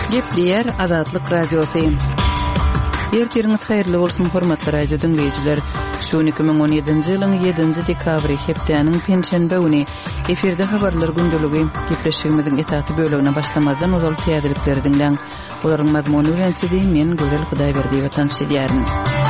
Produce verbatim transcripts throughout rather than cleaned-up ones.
Gepleyer Azatlyk Radiosu. Ertiriniz hayırlı bolsun hormatly radio dinleyijiler. Şu iki bin on ýedinji ýylyň ýedinji dekabry hepdeniň penşenbe güni eferde habarlar gündüligi gepleşigimiziň etaty bölegine başlamazdan ozal täzelikleri dinleň. Olaryň mazmuny bilen sizi men Gözel Hudaýberdi we tanışdyryn.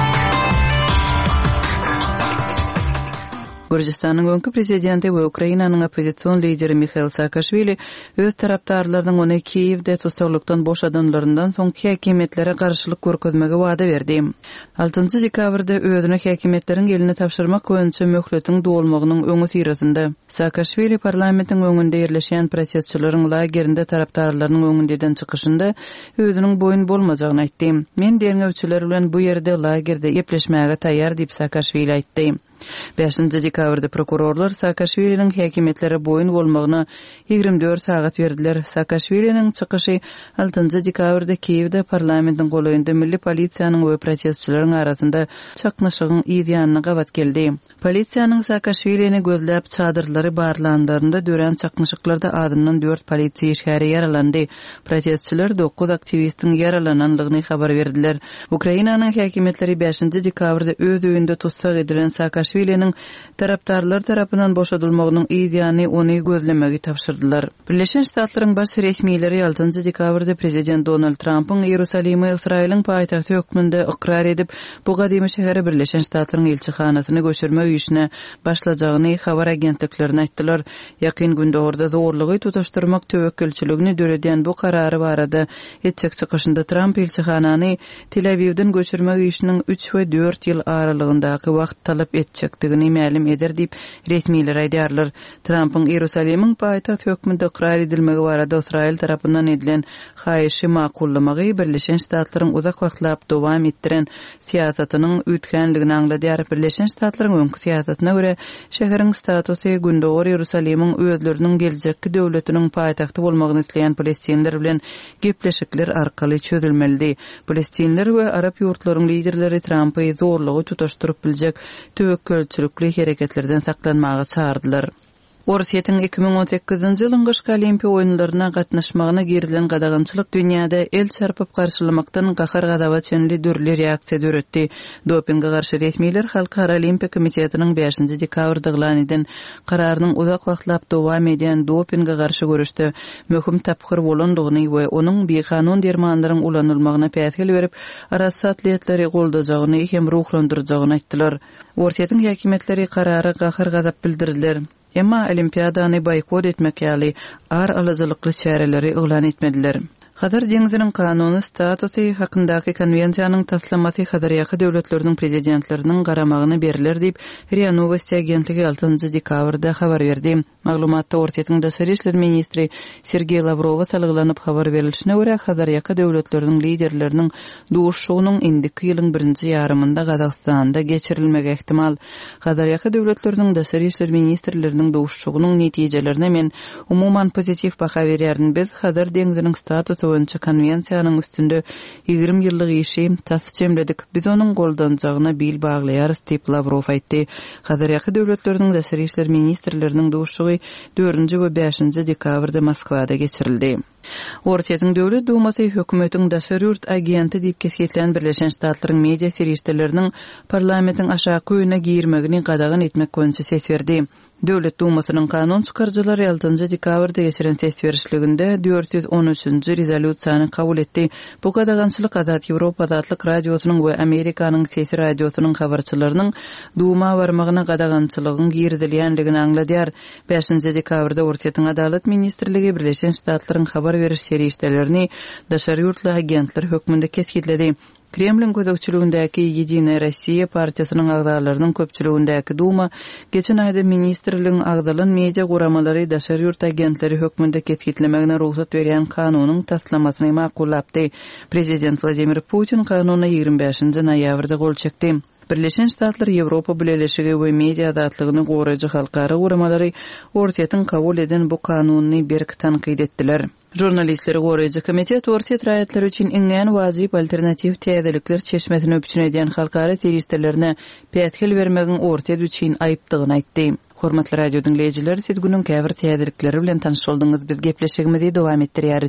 Gürjistanyň öňkü prezidenti we Ukrainanyň opozisiýon lideri Mikhail Saakashvili öz tarapdarlarynyň ony Kiýewde tutsaglykdan boşadanlaryndan soň häkimetlere garşylyk görkezmege wada berdi. altynjy dekabrda özüne häkimetleriň eline tapşyrmak boýunça möhletiň dolmagynyň öňü tirasynda Saakashvili parlamentiň öňünde ýerleşen prosesçilerin lagerinde tarapdarlarynyň öňünden çykyşynda özüniň boýun bolmajagyny aýtdy. Men deňewçiler bilen bu ýerde lagerde gepleşmäge taýýar diýip Saakashvili aýtdy. beşinji dekabrda prokurorlar Saakashviliň häkimetlere boýun bolmagyna ýigrimde dört sagat berdiler. Saakashviliň çykyşy altynjy dekabrda Kiýewde parlamentiň goýunda milli polisiýanyň we prosesçileriň arasynda çaknaşygyň ýa-da gabat geldi. Polisiýanyň Saakashvilini gözläp çadyrlary barlanlarynda dören çaknaşyklarda adından dört polisiýa şäheri ýaralandy. Prosesçiler dokuz aktivistiň ýaralananlygyny habar berdiler. Ukrainanyň häkimetleri beşinji dekabrda öz öýünde tutsak edilen Saakashviliniň tarapdarlar tarapyndan boşadylmagynyň ýa-da ony gözlemegi tapşyrdylar. Birleşen Ştatlaryň baş resmiýetleri altynjy dekabrda prezident Donald Trumpyň Ýerusalimy Israýlyň paýtagty hökmünde ikrar edip, bu gadymy şäheri Birleşen Ştatlaryň elçihanasyny göçürmek işine başlajagyny habar agentliklerine aýtdylar. Ýakyn günde orada zorlugy tutaşdyrmak töwekkülçiligini döreden bu karary barada etjek çykyşynda Trump elçihanany Tel Awivden göçürmek işiniň üç we dört ýyl aralygyndaky wagt talap etjekdigini ma'lum eder diýip resmiýetler aýdýarlar. Trumpyň Ýerusalimyň paýtaxt hökmünde ikrar edilmegi barada Israýl tarapyndan edilen haýyşy makullamagy Birleşen Ştatlaryň uzak wagtlap dowam etdiren siýasatynyň ütkenligini aňladýar. Birleşen Ştatlaryň öňkü siýasatyna görä şäheriň statusy gündogor Ýerusalimiň özleriniň geljekki döwletiniň paýtagty bolmagyny isleýän palestinler bilen gepleşikler arkaly çözülmeli. Palestinler we arab ýurtlarynyň liderleri Trumpy zorlugy tutaşdyryp biljek töwekkülçilikli hereketlerden saklanmagy çağırdylar. Orsiýetiň iki bin on sekizinji ýylyň gyşky olimpiýa oýunlaryna gatnaşmagyna girilen gadagançylyk dünýäde el çarpyp garşylamakdan gahar gadaba çenli dürli reaksiýa döretdi. Dopingga garşy resmiýetler Halkara Olimpiýa Komitetining beşinji dekabrda eglan eden kararynyň uzak wagtlap dowam eden dopingga garşy görüşde möhüm tapkyr bolandygyny we onuň bekanun dermanlaryň ulanylmagyna päsgel berip, arasy atletleri goldajagyny hem ruhlandyrajagyny aýtdylar. Orsiýetiň häkimetleri karary gahar gadap bildirdiler. Emma olimpiadany boykot etmek ýaly ar alajalykly çäreleri eglan etmediler. Hazır deňiziniň kanuny statusy hakyndaky konwensiýanyň taslamasy hazır ýaky döwletleriniň prezidentleriniň garamagyny beriler diýip RIA Novosti agentligi altynjy dekabrda habar berdi. Maglumatda Orsiýetiň daşary işler ministri Sergey Lavrow salyglanyp habar berilişine görä hazır ýaky döwletleriniň liderleriniň duşugynyň indiki ýylyň birinji ýarymynda Gazagstanda geçirilmegi ihtimal. Hazır ýaky döwletleriniň daşary işler ministrleriniň duşugynyň netijelerine men umuman pozitiv baha berýärin. Biz hazır deňiziniň statusy boýunça konwensiýanyň üstünde ýigrim ýyllyk işi tasjimledik. Biz onuň goldanjagyna bil baglaýarys diýip Lavrov aýtdy. Hazır ýaky döwletleriniň daşary işler ministrleriniň duşugy dördünji we beşinji dekabrda Moskwada geçirildi. Orsiýetiň döwlet dumasy hökümetiň daşary ýurt agenti diýip kesgetilen Birleşen Ştatlaryň media serýişleriniň parlamentiň aşaky öýüne girmegini gadagan etmek boýunça ses berdi. Döwlet dumasynyň kanun çykarjylary altynjy dekabrda geçiren ses berişliginde dört yüz on üçinji rezolýusiýany kabul etdi. Bu gadagançylyk Azat Ýewropa Azatlyk radiosynyň we Amerikanyň sesi radiosynyň habarçylarynyň duma barmagyna gadagançylygyň girizilýänligini aňladýar. beşinji dekabrda Orsiýetiň Adalet ministrligi Birleşen Ştatlaryň habar beriş serýişlerini daşary ýurtly agentler hökmünde kesgitledi. Kremlin gözegçiligindäki Ýedine Rossiýa partiýasynyň agdalarynyň köpçüligindäki duma geçen aýda ministrligiň agdalan media guramalary daşary ýurt agentleri hökmünde kesgitlemegine ruhsat berýän kanunyň taslamasyny makullapdy. Prezident Vladimir Putin kanunyna ýigrimbi beşinji noýabrda gol çekdi. Birleşen Ştatlar Ýewropa Birleşigi we media azatlygyny goraýjy halkara guramalary Orsiýetiň kabul eden bu kanuny berk tanqid etdiler. Jurnalistleri goraýjy komitet Orsiýet raýatlary üçin iňňän wajyp alternativ täzelikler çeşmesini öpçün eden halkara terroristlerine päsgel bermegiň Orsiýet üçin aýypdygyny aýtdy. Hormatly radio dinleyijiler, siz günüň käbir täzelikleri bilen tanyş boldyňyz. Biz gepleşigimizi dowam etdirýäris.